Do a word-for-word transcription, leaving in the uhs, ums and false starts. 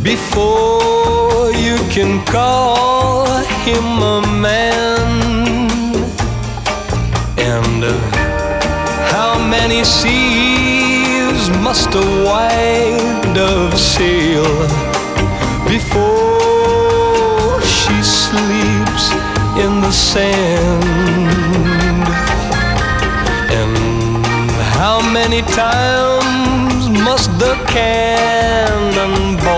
before you can call him a man. And uh, how many seas must a white dove sail before she sleeps in the sand? And how many times must the cannonball